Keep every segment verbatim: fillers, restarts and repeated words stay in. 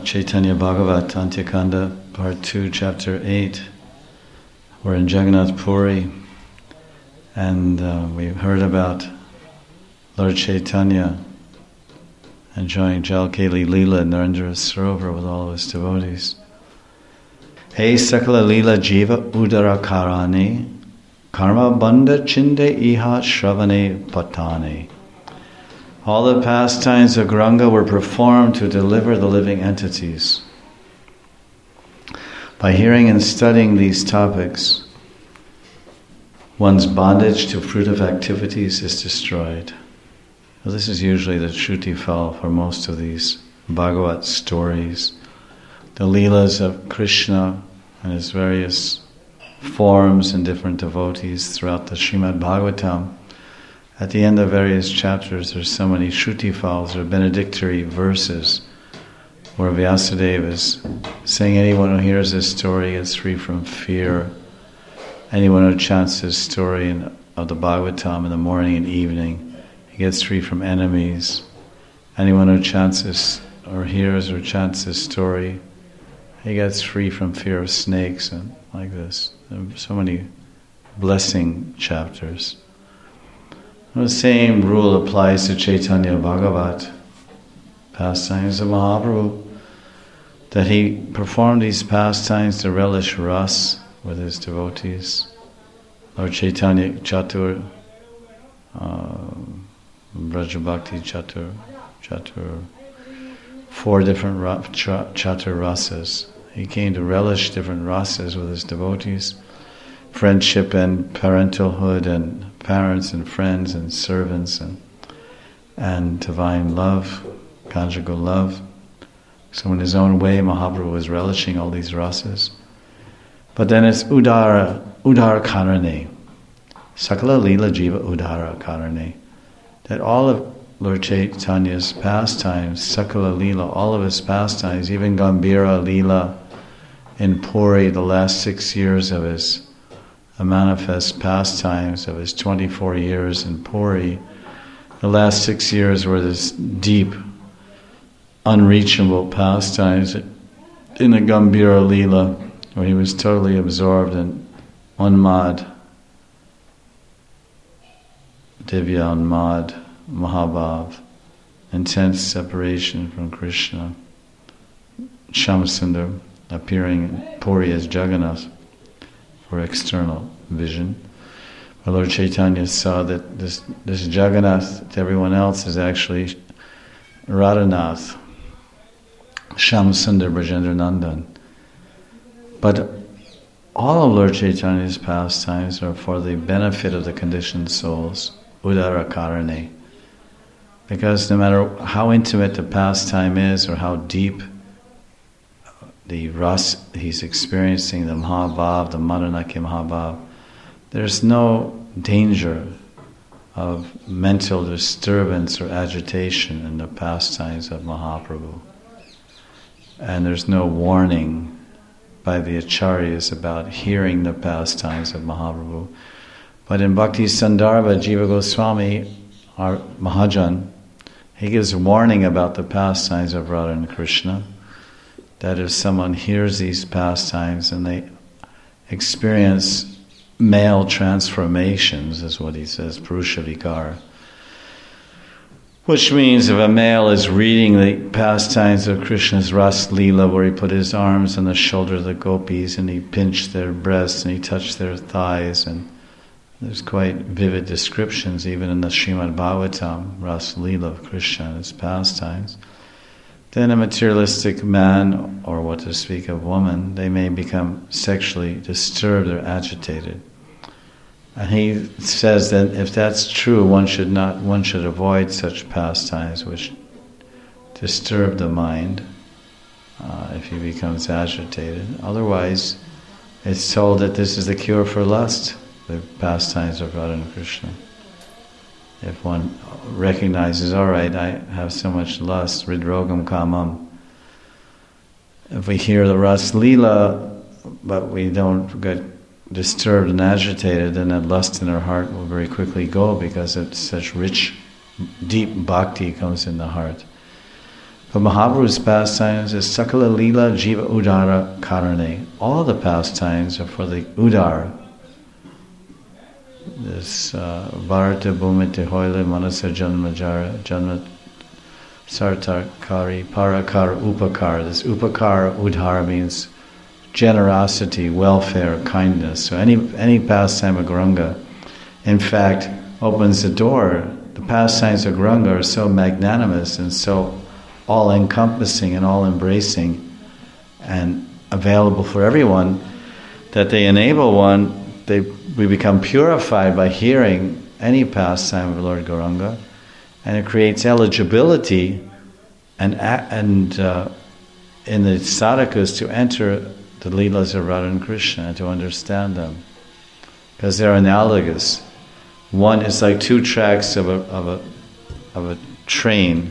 Chaitanya Bhagavat, Antyakanda, Part two, Chapter eight. We're in Jagannath Puri, and uh, we heard about Lord Chaitanya enjoying Jalkeli Leela in Narendra Sarovar with all of his devotees. Hey Sakala Leela Jiva Udara Karani Karma Bandha Chinde Iha Shravane Patani. All the pastimes of Gauranga were performed to deliver the living entities. By hearing and studying these topics, one's bondage to fruitive activities is destroyed. Well, this is usually the Shruti fal for most of these Bhagavat stories. The Leelas of Krishna and his various forms and different devotees throughout the Srimad Bhagavatam. At the end of various chapters, there's so many Shruti fals or benedictory verses where Vyasadeva is saying anyone who hears this story gets free from fear. Anyone who chants this story in, of the Bhagavatam in the morning and evening, he gets free from enemies. Anyone who chants this or hears or chants this story, he gets free from fear of snakes and like this. There are so many blessing chapters. The same rule applies to Chaitanya Bhagavat, pastimes of Mahaprabhu, that he performed these pastimes to relish ras with his devotees. Lord Chaitanya Chatur, uh, Brajabhakti Chatur, Chatur, four different ra- ch- Chatur rasas. He came to relish different rasas with his devotees. Friendship and parentalhood and parents and friends and servants and and divine love, conjugal love. So in his own way, Mahaprabhu was relishing all these rasas. But then it's udara, udara karane. Sakala lila jiva udara karane. That all of Lord Chaitanya's pastimes, Sakala lila, all of his pastimes, even Gambhira lila in Puri, the last six years of his the manifest pastimes of his twenty-four years in Puri, the last six years were this deep, unreachable pastimes in the Gambhira Leela, where he was totally absorbed in Unmad, Divya Unmad, Mahabhav, intense separation from Krishna, Shyamsundar appearing in Puri as Jagannath for external vision. But Lord Chaitanya saw that this this Jagannath to everyone else is actually Radhanath, Shyamsundar Brajendra Nandan. But all of Lord Chaitanya's pastimes are for the benefit of the conditioned souls, Udara Karane. Because no matter how intimate the pastime is or how deep the ras he's experiencing, the Mahabhav, the Madanaki Mahabhav, there's no danger of mental disturbance or agitation in the pastimes of Mahaprabhu. And there's no warning by the acharyas about hearing the pastimes of Mahaprabhu. But in Bhakti Sandarbha, Jiva Goswami, our Mahajan, he gives warning about the pastimes of Radha and Krishna, that if someone hears these pastimes and they experience male transformations, is what he says, Purusha Vikara, which means if a male is reading the pastimes of Krishna's Ras Leela, where he put his arms on the shoulder of the gopis and he pinched their breasts and he touched their thighs, and there's quite vivid descriptions even in the Srimad Bhagavatam, Ras Leela of Krishna and his pastimes, then a materialistic man, or what to speak of woman, they may become sexually disturbed or agitated. And he says that if that's true, one should not, one should avoid such pastimes which disturb the mind uh, if he becomes agitated. Otherwise, it's told that this is the cure for lust, the pastimes of Radha and Krishna. If one recognizes, all right, I have so much lust, ridrogam kamam. If we hear the Ras Leela, but we don't get disturbed and agitated, then that lust in our heart will very quickly go, because it's such rich, deep bhakti comes in the heart. But Mahaprabhu's pastimes is Sakala Lila Jiva Udara Karane. All the pastimes are for the Udara. This uh, Bharata Bhumite Hoile Manasa Janmajara Janma Sartakari Parakar Upakar. This Upakar Udhara means generosity, welfare, kindness. So any any pastime of Gauranga, in fact, opens the door. The pastimes of Gauranga are so magnanimous and so all-encompassing and all-embracing and available for everyone that they enable one, they we become purified by hearing any pastime of Lord Gauranga, and it creates eligibility and and uh, in the sadhakas to enter the Leelas of Radha and Krishna and to understand them, because they're analogous. One is like two tracks of a of a of a train.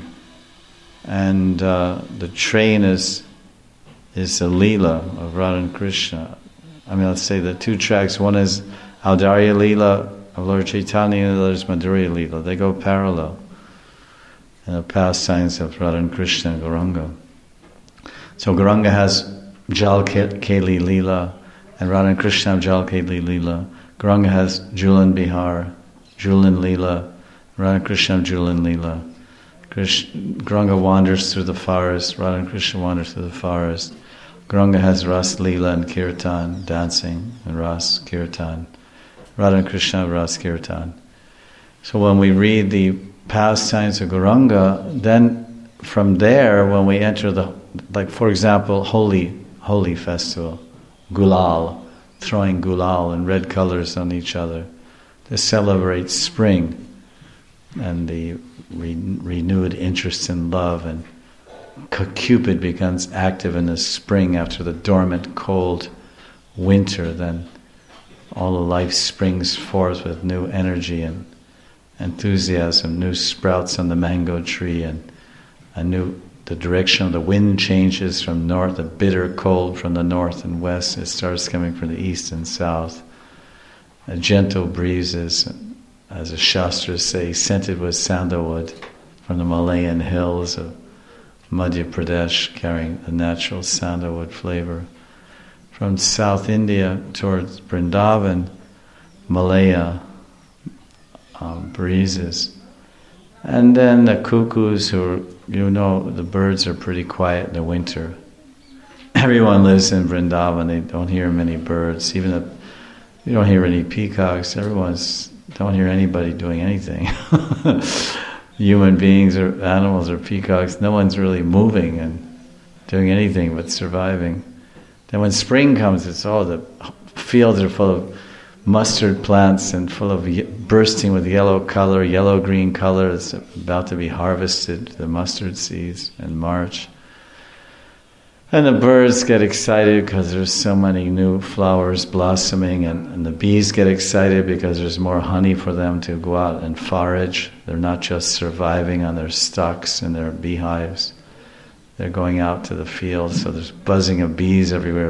And uh, the train is is the Leela of Radha and Krishna. I mean, let's say the two tracks. One is Audarya Leela of Lord Chaitanya, and the other is Madhurya Leela. They go parallel in the pastimes of Radha and Krishna and Gauranga. So Gauranga has Jal Keli Leela, and Radha and Krishna have Jal Keli Leela. Gauranga has Julan Bihar, Julan Leela, Radha and Krishna have Julan Leela. Gauranga wanders through the forest, Radha and Krishna wanders through the forest. Gauranga has Ras Leela and Kirtan, dancing, and Ras Kirtan. Radha and Krishna have Ras Kirtan. So when we read the pastimes of Gauranga, then from there, when we enter the, like for example, Holi, Holi festival, Gulal, throwing Gulal and red colors on each other, to celebrate spring and the Re- renewed interest in love, and Cupid becomes active in the spring after the dormant, cold winter. Then all of life springs forth with new energy and enthusiasm. New sprouts on the mango tree, and a new the direction of the wind changes from north. The bitter cold from the north and west, it starts coming from the east and south. A gentle breezes, as the Shastras say, scented with sandalwood from the Malayan hills of Madhya Pradesh, carrying the natural sandalwood flavor. From South India towards Vrindavan, Malaya um, breezes. And then the cuckoos, who are, you know, the birds are pretty quiet in the winter. Everyone lives in Vrindavan, they don't hear many birds, even if you don't hear any peacocks. Everyone's don't hear anybody doing anything. Human beings or animals or peacocks, no one's really moving and doing anything but surviving. Then when spring comes, it's all the fields are full of mustard plants and full of ye- bursting with yellow color, yellow-green color. It's about to be harvested, the mustard seeds in March. And the birds get excited because there's so many new flowers blossoming, and, and the bees get excited because there's more honey for them to go out and forage. They're not just surviving on their stocks and their beehives. They're going out to the fields, so there's buzzing of bees everywhere.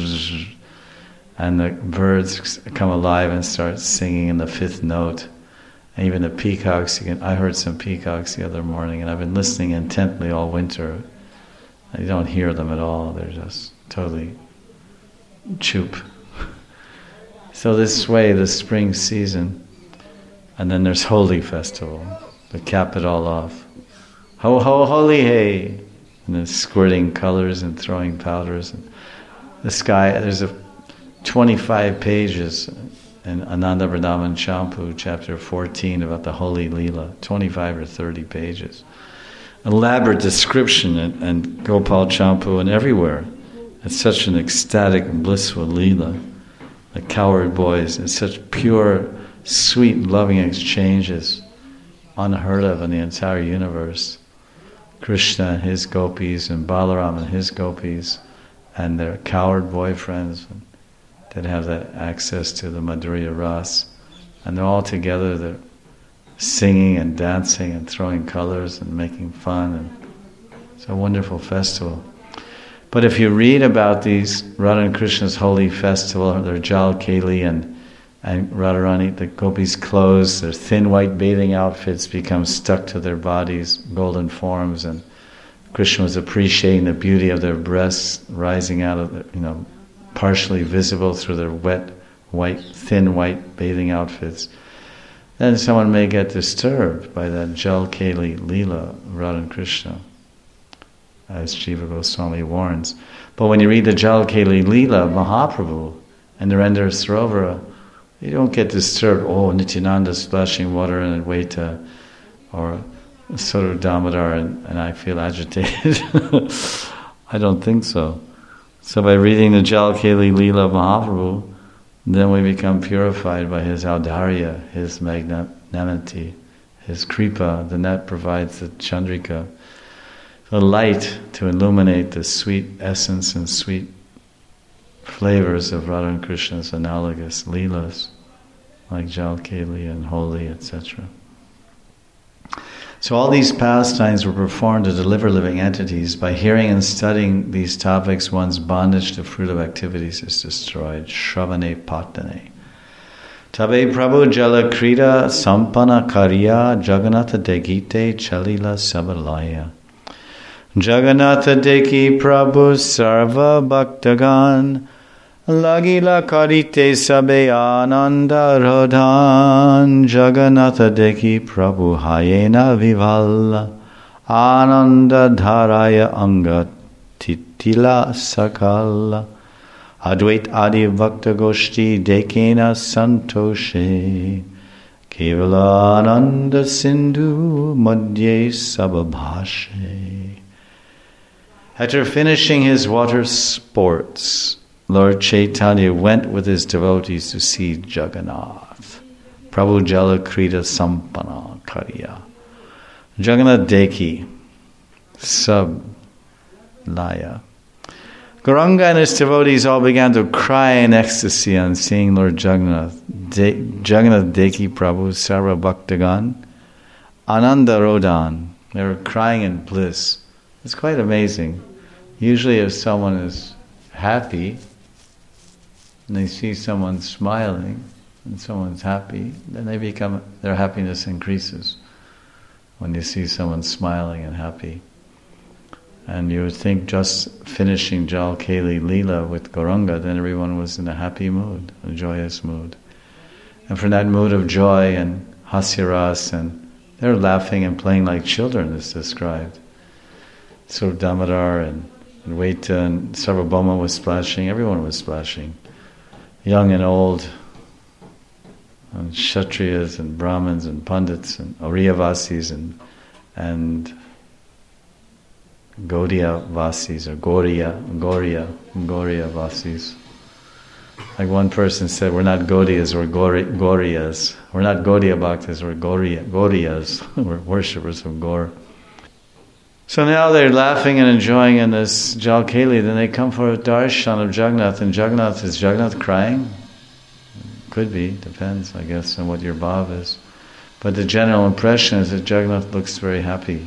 And the birds come alive and start singing in the fifth note. And even the peacocks, you can, I heard some peacocks the other morning, and I've been listening intently all winter. You don't hear them at all. They're just totally choop. So this way, the spring season. And then there's Holi festival, to cap it all off. Ho ho holi hey! And then squirting colors and throwing powders. And the sky, there's a twenty-five pages in Ananda Vrindavan Champu, chapter fourteen, about the Holi Leela. twenty-five or thirty pages. Elaborate description, and, and Gopal Champu and everywhere. It's such an ecstatic, blissful Leela. The cowherd boys, and such pure, sweet, loving exchanges, unheard of in the entire universe. Krishna and his gopis, and Balaram and his gopis, and their cowherd boyfriends that have that access to the Madhurya Ras. And they're all together, they're singing and dancing and throwing colors and making fun, and it's a wonderful festival. But if you read about these Radha and Krishna's holy festival, their Jal Keli and and Radharani, the gopis' clothes, their thin white bathing outfits become stuck to their bodies, golden forms, and Krishna was appreciating the beauty of their breasts rising out of, the, you know, partially visible through their wet, white, thin white bathing outfits. Then someone may get disturbed by that Jal Keli Leela, Radha and Krishna, as Jiva Goswami warns. But when you read the Jal Keli Leela of Mahaprabhu and Narendra Sarovara, you don't get disturbed, oh, Nityananda splashing water in Advaita, or Saru Damodar, and, and I feel agitated. I don't think so. So by reading the Jal Keli Leela of Mahaprabhu, then we become purified by his audarya, his magnanimity, his kripa. The net provides the chandrika, the light to illuminate the sweet essence and sweet flavors of Radha and Krishna's analogous leelas, like Jal Keli and Holi, et cetera. So all these pastimes were performed to deliver living entities. By hearing and studying these topics, one's bondage to fruitive activities is destroyed. Shravane patane. Tabe Prabhu Jala Krida Sampana Karya Jagannatha Degite Chalila Sabalaya. Jagannatha Deki Prabhu Sarva Bhaktagan Lagila Karite Sabe Ananda Rodhan. Jagannatha Deki Prabhu Hayena Vivala Ananda Dharaya Anga Titila Sakala Advait Adi Bhakta Goshti Dekena Santoshe Kevala Ananda Sindhu Madhye Sababhashe. After finishing his water sports, Lord Chaitanya went with his devotees to see Jagannath. Prabhu Jala Krita Sampana Karya. Jagannath Deki, Sub Laya. Gauranga and his devotees all began to cry in ecstasy on seeing Lord Jagannath. De- Jagannath Deki Prabhu Sarva Bhaktagan Ananda Rodan. They were crying in bliss. It's quite amazing. Usually if someone is happy, and they see someone smiling, and someone's happy, then they become, their happiness increases when you see someone smiling and happy. And you would think just finishing Jal Keli Leela with Gauranga, then everyone was in a happy mood, a joyous mood. And from that mood of joy and hasyaras, and they're laughing and playing like children, as described. So Damodar and, and Waita and Sarvabhauma was splashing, everyone was splashing. Young and old, and Kshatriyas and Brahmins and Pandits and Auriyavasis and and Gaudiya Vasis or Gauriya, Gauriya, Gauriya Vasis. Like one person said, we're not Gaudiyas, we're Gauri, Gauriyas. We're not Gaudiya Bhaktas, we're Gauriya, Gauriyas. We're worshippers of Gaur. So now they're laughing and enjoying in this Jal Keli, then they come for a darshan of Jagannath, and Jagannath, is Jagannath crying? Could be, depends, I guess, on what your bhav is. But the general impression is that Jagannath looks very happy.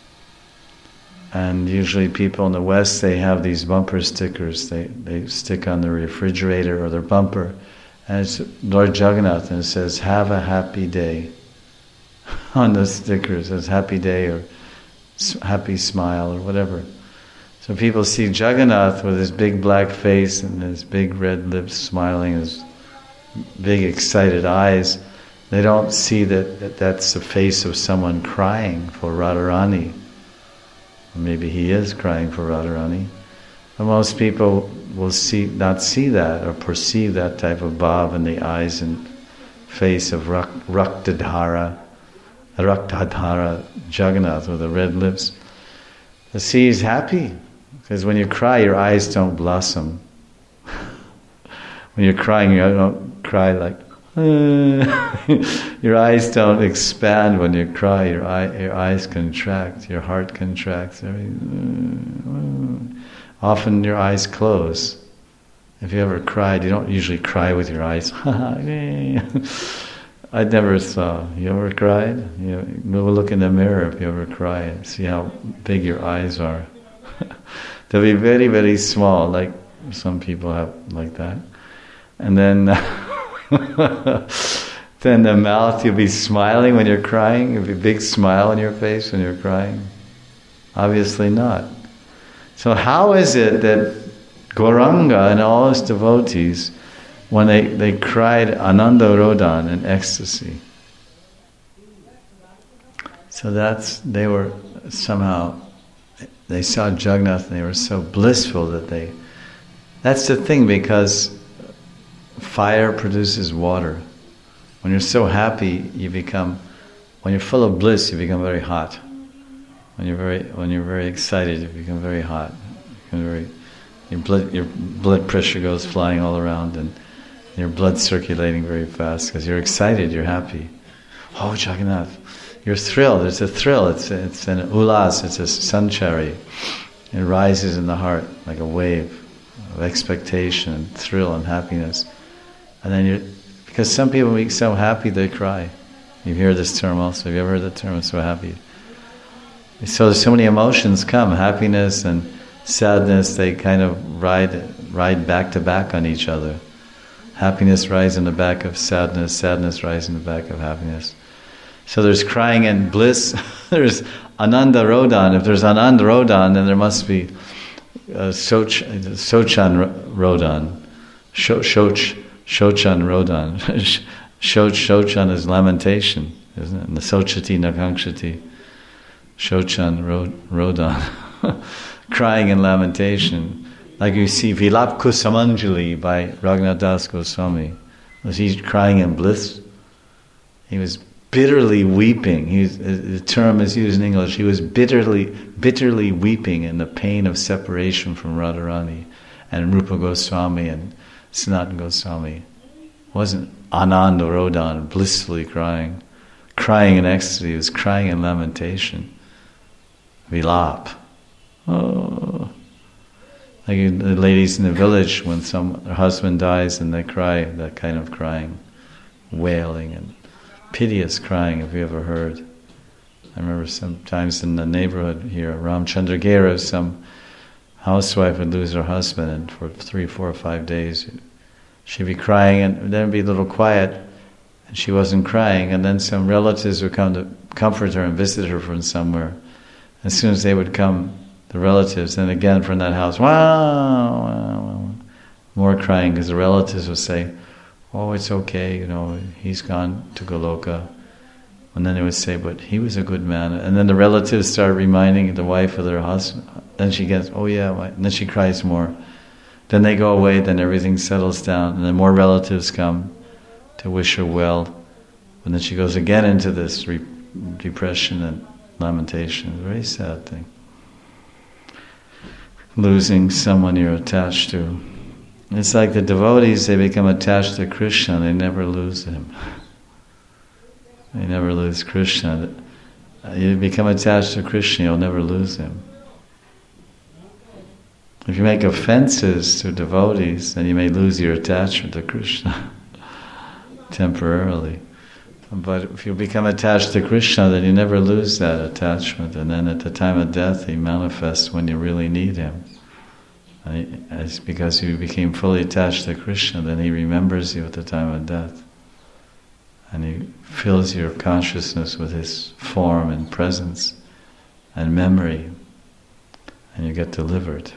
And usually people in the West, they have these bumper stickers, they, they stick on the refrigerator or their bumper, and it's Lord Jagannath, and it says, have a happy day. On the sticker it says, happy day, or happy smile, or whatever. So people see Jagannath with his big black face and his big red lips smiling, his big excited eyes. They don't see that, that that's the face of someone crying for Radharani. Maybe he is crying for Radharani. But most people will see not see that or perceive that type of bhav in the eyes and face of Rak, Raktadhara, Raktadhara Jagannath with the red lips. To see he's happy, because when you cry, your eyes don't blossom. When you're crying, you don't cry like, your eyes don't expand when you cry. Your eye, your eyes contract. Your heart contracts. Often your eyes close. If you ever cried, you don't usually cry with your eyes. I never saw. You ever cried? You know, look in the mirror if you ever cry and see how big your eyes are. They'll be very, very small, like some people have like that. And then, then the mouth, you'll be smiling when you're crying. There'll be a big smile on your face when you're crying. Obviously not. So how is it that Gauranga and all his devotees, when they, they cried Ananda Rodhan in ecstasy, so that's, they were somehow, they saw Jagannath and they were so blissful that they, that's the thing, because fire produces water. When you're so happy, you become, when you're full of bliss, you become very hot. When you're very, when you're very excited, you become very hot. You become very, your blood, your blood pressure goes flying all around, and your blood's circulating very fast because you're excited, you're happy. Oh, Jagannath, you're thrilled. It's a thrill. It's a, it's an ulas. It's a sanchari. It rises in the heart like a wave of expectation and thrill and happiness. And then you, because some people get so happy they cry. You hear this term also. Have you ever heard that term? I'm so happy. So there's so many emotions come, happiness and sadness. They kind of ride ride back to back on each other. Happiness rides in the back of sadness. Sadness rides in the back of happiness. So there's crying and bliss. There's Ananda Rodhan. If there's Ananda Rodhan, then there must be uh, Soch, Sochan Rodhan. Shoch. Shochan Rodhan. Shoch, Shochan is lamentation, isn't it? And the Sochati Nakangshati. Shochan Rodhan. Crying and lamentation. Like you see Vilap Kusamanjali by Raghunath Das Goswami. Was he crying in bliss? He was bitterly weeping. He was, the term is used in English. He was bitterly, bitterly weeping in the pain of separation from Radharani and Rupa Goswami and Sanatana Goswami. It wasn't Ananda Rodhan, blissfully crying. Crying in ecstasy. He was crying in lamentation. Vilap. Oh. Like the ladies in the village, when some their husband dies and they cry, that kind of crying, wailing and piteous crying, have you ever heard? I remember sometimes in the neighborhood here, Ramchandra Gera, some housewife would lose her husband, and for three, four, or five days she'd be crying, and then it'd be a little quiet, and she wasn't crying, and then some relatives would come to comfort her and visit her from somewhere. As soon as they would come, the relatives, and again from that house, wow, wow, wow, more crying, because the relatives would say, oh, it's okay, you know, he's gone to Goloka. And then they would say, but he was a good man. And then the relatives start reminding the wife of their husband. Then she gets, oh yeah, and then she cries more. Then they go away, then everything settles down, and then more relatives come to wish her well. And then she goes again into this re- depression and lamentation. It's a very sad thing. Losing someone you're attached to. It's like the devotees, they become attached to Krishna, they never lose him. They never lose Krishna. You become attached to Krishna, you'll never lose him. If you make offenses to devotees, then you may lose your attachment to Krishna temporarily. But if you become attached to Krishna, then you never lose that attachment. And then at the time of death, he manifests when you really need him. And it's because you became fully attached to Krishna, then he remembers you at the time of death. And he fills your consciousness with his form and presence and memory. And you get delivered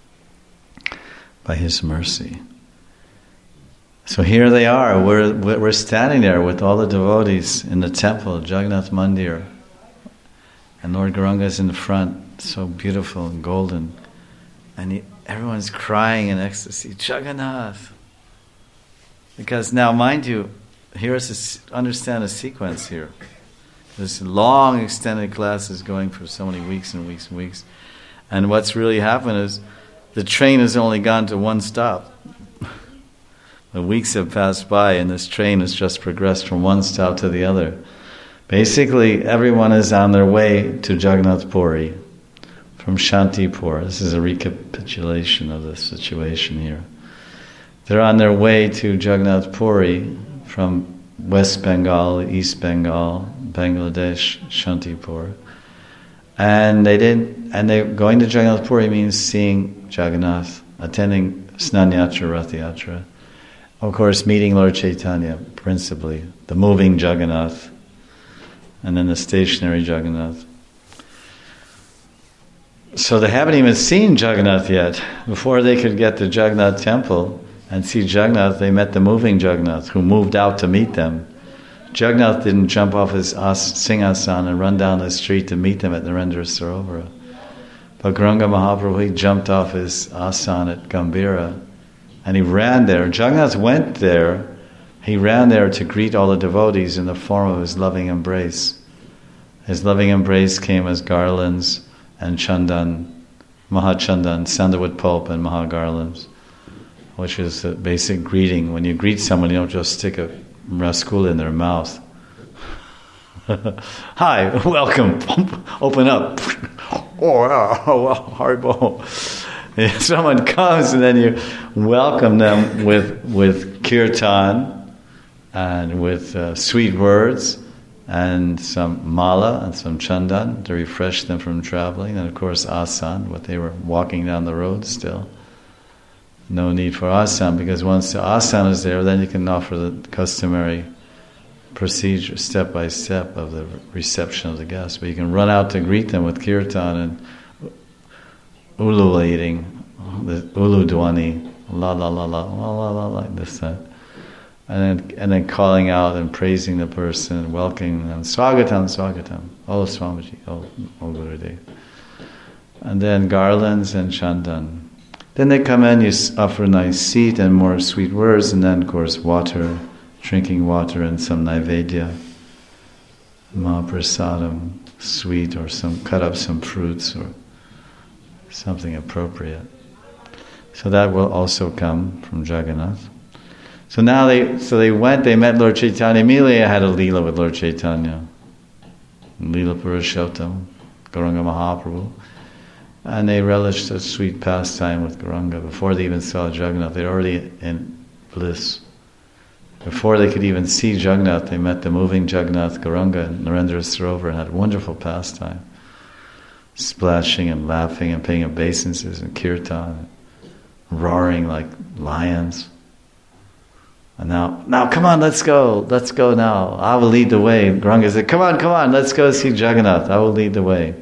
by his mercy. So here they are, we're, we're standing there with all the devotees in the temple, Jagannath Mandir. And Lord Gauranga is in the front, so beautiful and golden. And he, everyone's crying in ecstasy, Jagannath. Because now, mind you, here's a, understand a sequence here. This long extended class is going for so many weeks and weeks and weeks. And what's really happened is the train has only gone to one stop. The weeks have passed by and this train has just progressed from one stop to the other. Basically, everyone is on their way to Jagannath Puri from Shantipur. This is a recapitulation of the situation here. They're on their way to Jagannath Puri from West Bengal, East Bengal, Bangladesh, Shantipur. And they didn't, and they going to Jagannath Puri means seeing Jagannath, attending Snanyatra, Rath Yatra. Of course, meeting Lord Chaitanya, principally, the moving Jagannath, and then the stationary Jagannath. So they haven't even seen Jagannath yet. Before they could get to Jagannath temple and see Jagannath, they met the moving Jagannath who moved out to meet them. Jagannath didn't jump off his as- Singhasan and run down the street to meet them at Narendra Sarovara. But Gauranga Mahaprabhu, he jumped off his asan at Gambhira and he ran there. Jagannath went there. He ran there to greet all the devotees in the form of his loving embrace. His loving embrace came as garlands and chandan, Mahachandan, sandalwood pulp and Mahagarlands, which is the basic greeting. When you greet someone, you don't just stick a rasgula in their mouth. Hi, welcome, open up. Oh, oh, Haribo. If someone comes and then you welcome them with with kirtan and with uh, sweet words and some mala and some chandan to refresh them from traveling, and of course asan, what they were walking down the road still. No need for asan, because once the asan is there, then you can offer the customary procedure, step by step, of the reception of the guests. But you can run out to greet them with kirtan and ululating, the ulu dwani, la la la la la la la, like this, that. And then, and then calling out and praising the person, welcoming them, swagatam, swagatam, oh Swamiji, oh, oh Gurudev. And then garlands and chandan. Then they come in, you offer a nice seat and more sweet words, and then of course water, drinking water and some naivedya, mahaprasadam, sweet, or some cut up some fruits or something appropriate. So that will also come from Jagannath. So now they, so they went, they met Lord Chaitanya. Immediately I had a Leela with Lord Chaitanya. Leela Purushottam, Gauranga Mahaprabhu. And they relished a sweet pastime with Gauranga. Before they even saw Jagannath, they were already in bliss. Before they could even see Jagannath, they met the moving Jagannath, Gauranga, and Narendra Sarovar, and had a wonderful pastime. Splashing and laughing and paying obeisances and kirtan, roaring like lions. And now, now come on, let's go, let's go now. I will lead the way. Gauranga said, come on, come on, let's go see Jagannath. I will lead the way.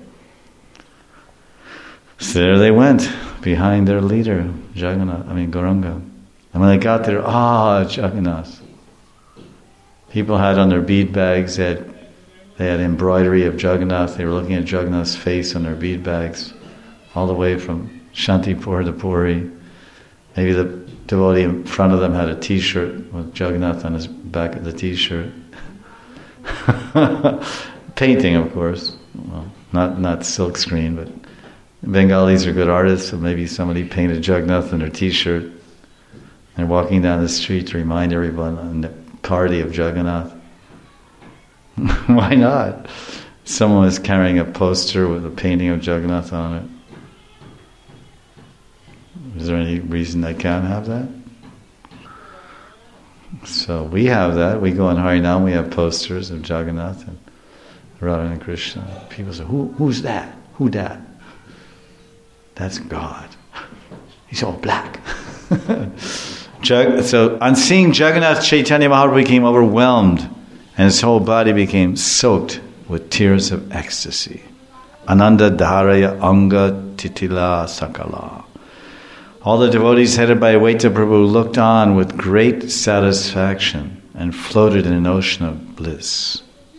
So there they went, behind their leader, Jagannath, I mean Gauranga. And when they got there, ah, Jagannath. People had on their bead bags, they had, they had embroidery of Jagannath. They were looking at Jagannath's face on their bead bags, all the way from Shantipur to Puri. Maybe the devotee in front of them had a t-shirt with Jagannath on his back of the t-shirt. Painting, of course. Well, not, not silk screen, but Bengalis are good artists, so maybe somebody painted Jagannath on their t-shirt. They're walking down the street to remind everyone on the party of Jagannath. Why not? Someone was carrying a poster with a painting of Jagannath on it. Is there any reason they can't have that? So we have that. We go on Harinam, we have posters of Jagannath and Radha and Krishna. People say, Who, who's that? Who that? That's God. He's all black. So on seeing Jagannath, Chaitanya Mahaprabhu became overwhelmed and his whole body became soaked with tears of ecstasy. Ananda dharaya anga titila sakala. All the devotees headed by Vaita Prabhu looked on with great satisfaction and floated in an ocean of bliss.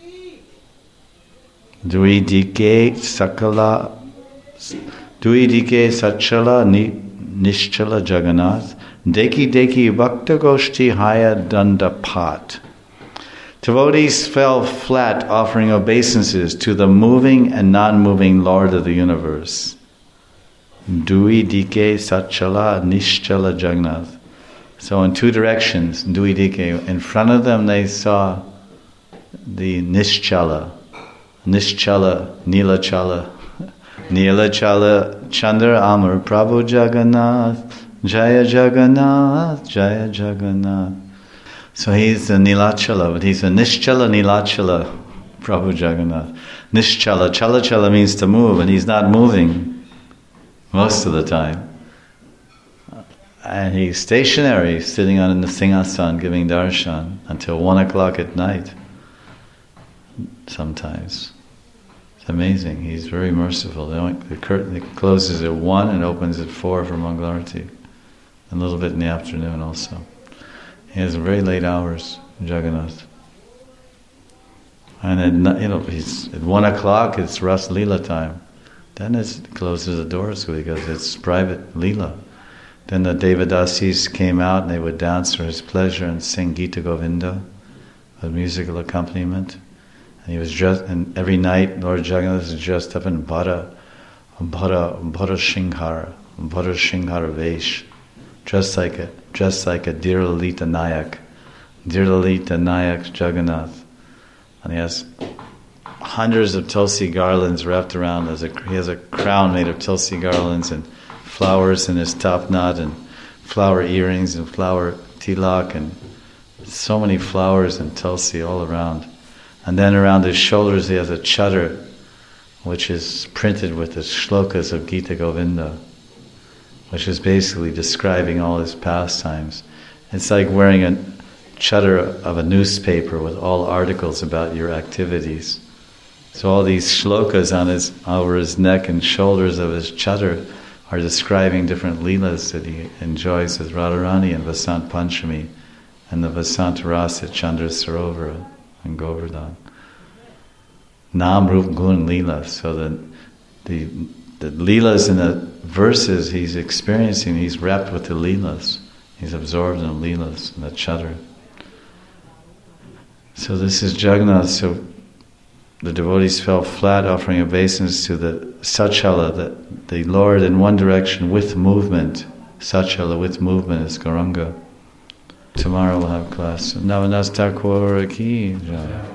Duidike sakala Duidike sachala nischala Jagannath Deki deki bhakta goshti haya dandapat. Devotees fell flat offering obeisances to the moving and non-moving Lord of the universe. Duidike sachala nischala Jagannath. So in two directions, Duidike. In front of them they saw the Nischala. Nischala, Nilachala. Nilachala Chandra Amar Prabhu Jagannath. Jaya Jagannath, Jaya Jagannath. So he's the Nilachala, but he's a Nischala Nilachala Prabhu Jagannath. Nischala, Chala Chala means to move, and he's not moving most of the time. And he's stationary, sitting on the Singhasan giving darshan until one o'clock at night, sometimes. It's amazing. He's very merciful. The, only, the curtain it closes at one and opens at four for Mangalarti. A little bit in the afternoon also. He has very late hours, Jagannath. And at, you know, he's, at one o'clock it's Ras Leela time. Then it closes the doors because it's private Leela. Then the Devadasis came out and they would dance for his pleasure and sing Gita Govinda with musical accompaniment. And he was dressed, and every night Lord Jagannath is dressed up in Bhara, Bhara, Bhara Shinghara, Bhara Shinghara Vesh, dressed like a, dressed like a Dhir Lalita Nayak, Dhir Lalita Nayak Jagannath. And he has hundreds of tulsi garlands wrapped around. As a, he has a crown made of tulsi garlands and flowers in his top knot and flower earrings and flower tilak and so many flowers and tulsi all around. And then around his shoulders he has a chadar which is printed with the shlokas of Gita Govinda, which is basically describing all his pastimes. It's like wearing a chadar of a newspaper with all articles about your activities. So all these shlokas on his, over his neck and shoulders of his chadar are describing different leelas that he enjoys with Radharani and Vasant Panchami and the Vasant Ras at Chandra Sarovar and Govardhan. Nam Rup Gun Leela. So the, the, the leelas in the verses he's experiencing, he's wrapped with the leelas. He's absorbed in the leelas, in the chadar. So this is Jagannath. So the devotees fell flat offering obeisance to the Sachala, the, the Lord in one direction with movement. Sachala with movement is Gauranga. Tomorrow we'll have class. Navanas Thakur ki jai.